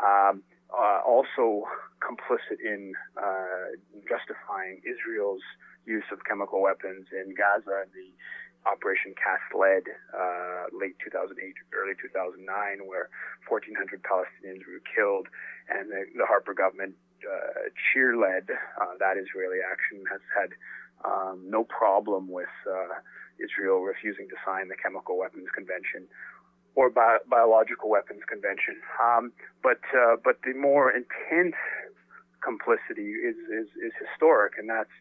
Also complicit in justifying Israel's use of chemical weapons in Gaza, the Operation Cast Lead, late 2008, early 2009, where 1,400 Palestinians were killed, and the Harper government cheerled that Israeli action, has had no problem with Israel refusing to sign the Chemical Weapons Convention or Biological Weapons Convention. But the more intense complicity is historic, and that's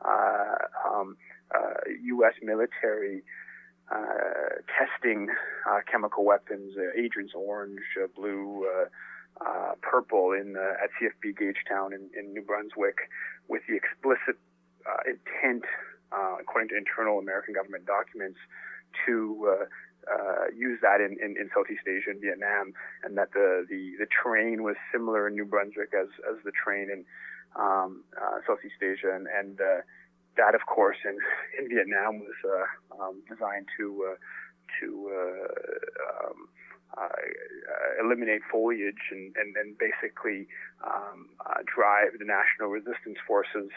U.S. military testing chemical weapons, Agents Orange, Blue, Purple at CFB Gagetown in New Brunswick, with the explicit intent, according to internal American government documents, to use that in Southeast Asia and Vietnam, and that the terrain was similar in New Brunswick as the terrain in Southeast Asia, and that, of course, in Vietnam was designed to eliminate foliage and then basically drive the national resistance forces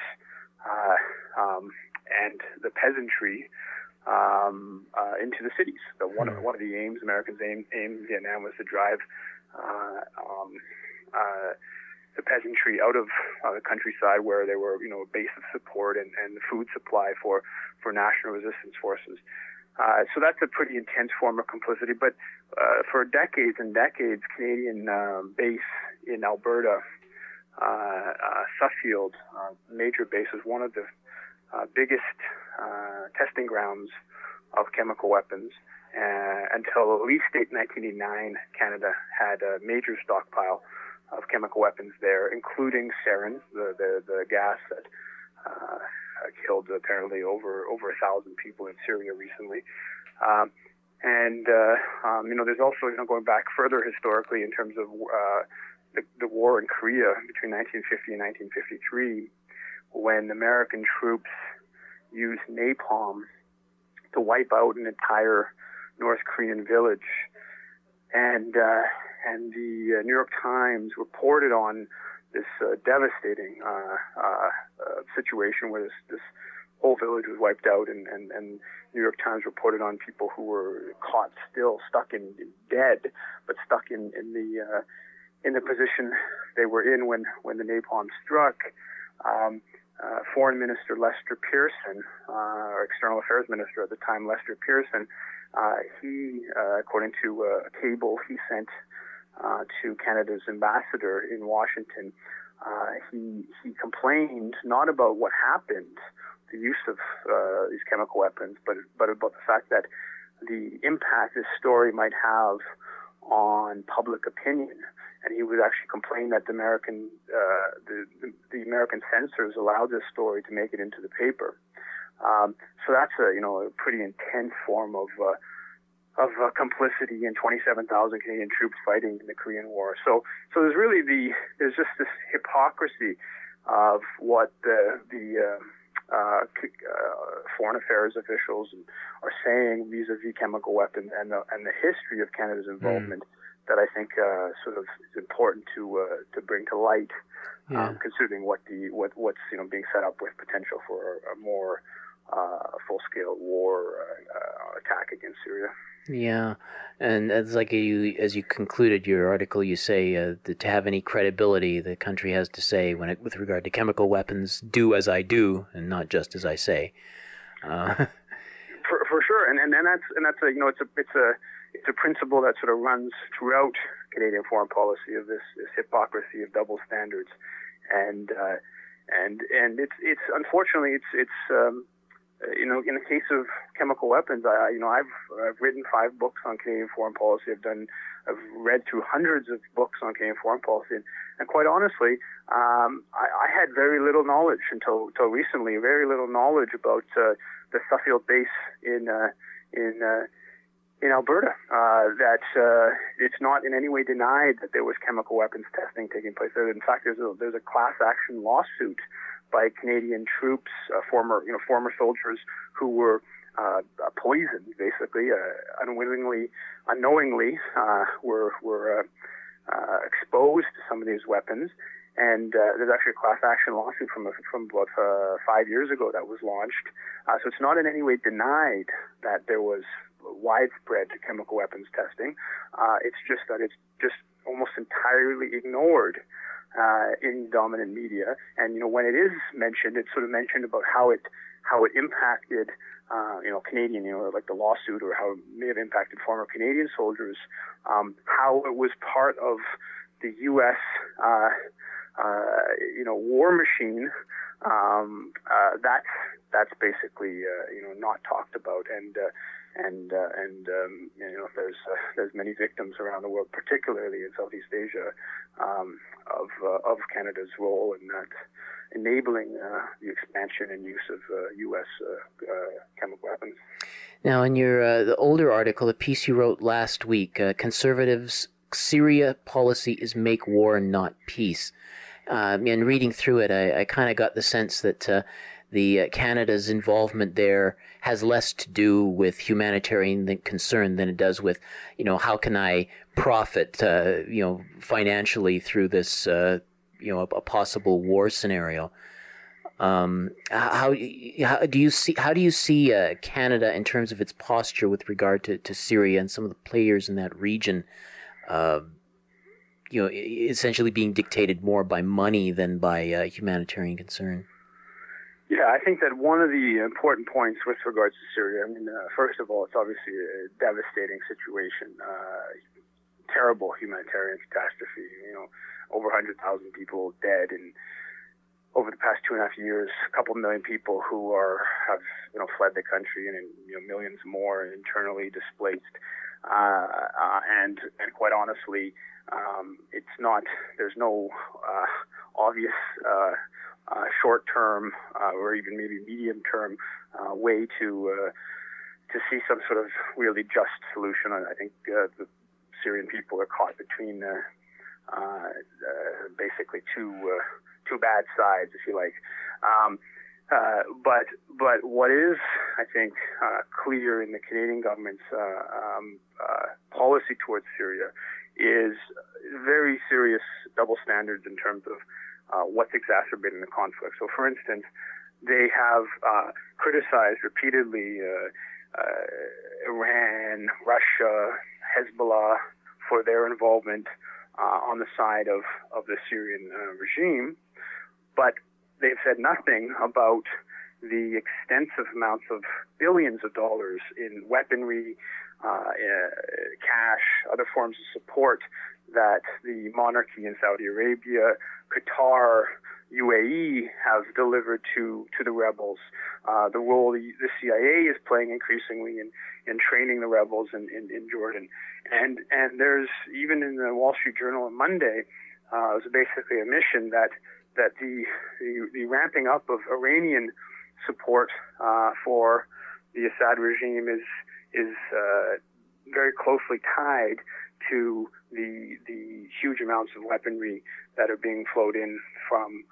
and the peasantry into the cities. So one of the aims Americans aimed in Vietnam was to drive the peasantry out of the countryside, where they were, a base of support and the food supply for national resistance forces. So that's a pretty intense form of complicity. But for decades and decades, Canadian base in Alberta, Suffield, major base, was one of the biggest testing grounds of chemical weapons. Until at least 1989, Canada had a major stockpile of chemical weapons there, including sarin, the gas that killed apparently over 1,000 people in Syria recently. There's also, going back further historically in terms of the war in Korea between 1950 and 1953, when American troops used napalm to wipe out an entire North Korean village, and the New York Times reported on this devastating situation where this whole village was wiped out, and New York Times reported on people who were caught still stuck in dead, but stuck in the position they were in when the napalm struck. Foreign Minister Lester Pearson, or External Affairs Minister at the time, Lester Pearson, he, according to a cable he sent to Canada's ambassador in Washington, he complained not about what happened, the use of these chemical weapons, but about the fact that the impact this story might have on public opinion. And he was actually complaining that the American censors allowed this story to make it into the paper. So that's a pretty intense form of complicity in 27,000 Canadian troops fighting in the Korean War. So there's just this hypocrisy of what the foreign affairs officials are saying vis-a-vis chemical weapons and the history of Canada's involvement. That I think sort of is important to bring to light, considering what's being set up with potential for a more full-scale war attack against Syria. Yeah, and as you concluded your article, you say that to have any credibility, the country has to say, with regard to chemical weapons, do as I do, and not just as I say. For sure, and that's it's a principle that sort of runs throughout Canadian foreign policy of this hypocrisy of double standards, and it's unfortunately it's in the case of chemical weapons, I've written 5 books on Canadian foreign policy. I've read through hundreds of books on Canadian foreign policy, and quite honestly, I had very little knowledge until recently. Very little knowledge about the Suffield base in Alberta, that it's not in any way denied that there was chemical weapons testing taking place there. In fact, there's a class action lawsuit by Canadian troops, former soldiers who were poisoned, basically, unknowingly, were exposed to some of these weapons. And there's actually a class action lawsuit from about 5 years ago that was launched. So it's not in any way denied that there was widespread chemical weapons testing. It's just that it's just almost entirely ignored in dominant media. And when it is mentioned, it's sort of mentioned about how it impacted Canadian, like the lawsuit, or how it may have impacted former Canadian soldiers, how it was part of the U.S. War machine. That's basically not talked about, and there's many victims around the world, particularly in Southeast Asia, of Canada's role in that enabling the expansion and use of U.S. chemical weapons. Now, in your the older article, a piece you wrote last week, Conservatives' Syria policy is make war, not peace. And reading through it, I kind of got the sense that the Canada's involvement there has less to do with humanitarian concern than it does with, how can I profit, financially through this, a possible war scenario. How do you see Canada in terms of its posture with regard to Syria and some of the players in that region? essentially being dictated more by money than by humanitarian concern. Yeah, I think that one of the important points with regards to Syria, first of all, it's obviously a devastating situation, terrible humanitarian catastrophe. Over 100,000 people dead, and over the past 2.5 years, a couple million people who have fled the country, and millions more internally displaced. And quite honestly, there's no obvious short-term or even maybe medium-term way to see some sort of really just solution. I think the Syrian people are caught between basically two bad sides, if you like. But what is, I think, clear in the Canadian government's policy towards Syria is very serious double standards in terms of what's exacerbating the conflict. So, for instance, they have criticized repeatedly Iran, Russia, Hezbollah for their involvement on the side of the Syrian regime, but they've said nothing about the extensive amounts of billions of dollars in weaponry, cash, other forms of support that the monarchy in Saudi Arabia, Qatar, UAE have delivered to the rebels. The role the CIA is playing increasingly in training the rebels in Jordan. And there's, even in the Wall Street Journal on Monday, it was basically a mission that the ramping up of Iranian support for the Assad regime is very closely tied to the huge amounts of weaponry that are being flowed in from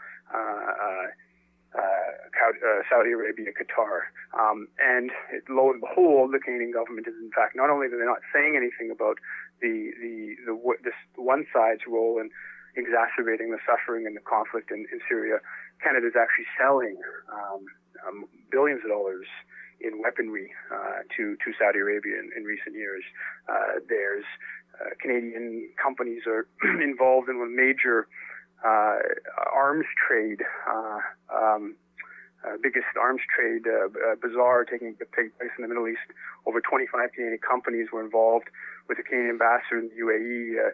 Saudi Arabia, Qatar. And lo and behold, the Canadian government is, in fact, not only are they not saying anything about this one side's role in exacerbating the suffering and the conflict in Syria, Canada is actually selling billions of dollars in weaponry to Saudi Arabia in recent years. There's Canadian companies are involved in a major arms trade, biggest arms trade bazaar taking place in the Middle East. Over 25 Canadian companies were involved with the Canadian ambassador in the UAE,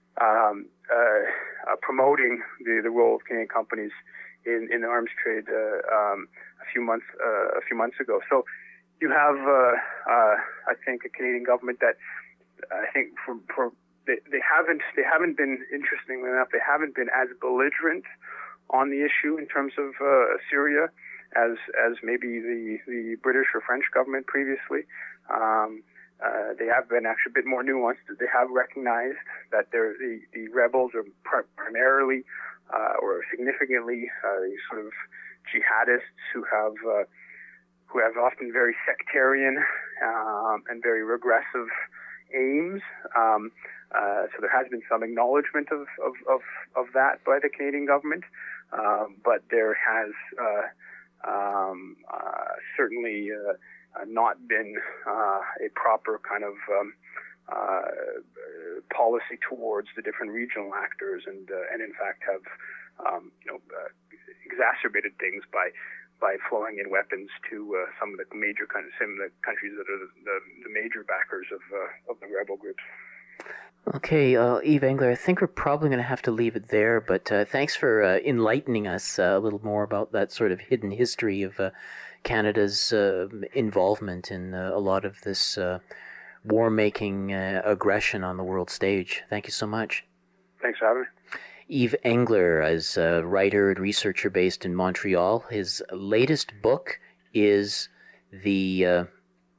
promoting the role of Canadian companies in the arms trade a few months ago. So you have, I think, a Canadian government that I think they haven't been, interestingly enough, they haven't been as belligerent on the issue in terms of Syria as maybe the British or French government previously. They have been actually a bit more nuanced. They have recognized that the rebels are primarily or significantly sort of jihadists who have often very sectarian and very regressive aims. So there has been some acknowledgement of that by the Canadian government, but there has certainly not been a proper kind of policy towards the different regional actors, and in fact have exacerbated things by flowing in weapons to some of the countries that are the major backers of the rebel groups. Okay, Yves Engler, I think we're probably going to have to leave it there, but thanks for enlightening us a little more about that sort of hidden history of Canada's involvement in a lot of this war-making aggression on the world stage. Thank you so much. Thanks for having me. Yves Engler is a writer and researcher based in Montreal. His latest book is the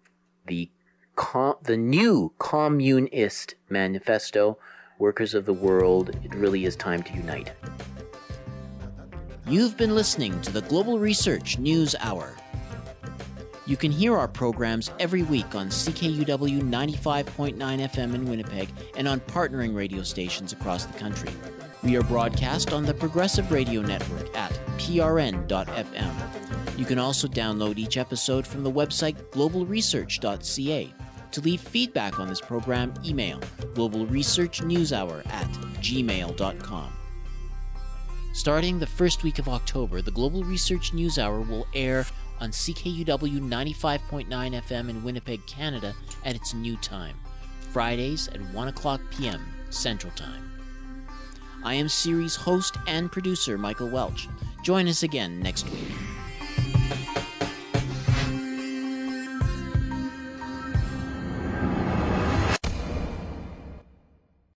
new Communist Manifesto, Workers of the World, It Really Is Time to Unite. You've been listening to the Global Research News Hour. You can hear our programs every week on CKUW 95.9 FM in Winnipeg and on partnering radio stations across the country. We are broadcast on the Progressive Radio Network at prn.fm. You can also download each episode from the website globalresearch.ca. To leave feedback on this program, email globalresearchnewshour@gmail.com. Starting the first week of October, the Global Research News Hour will air on CKUW 95.9 FM in Winnipeg, Canada at its new time, Fridays at 1 o'clock p.m. Central Time. I am series host and producer Michael Welch. Join us again next week.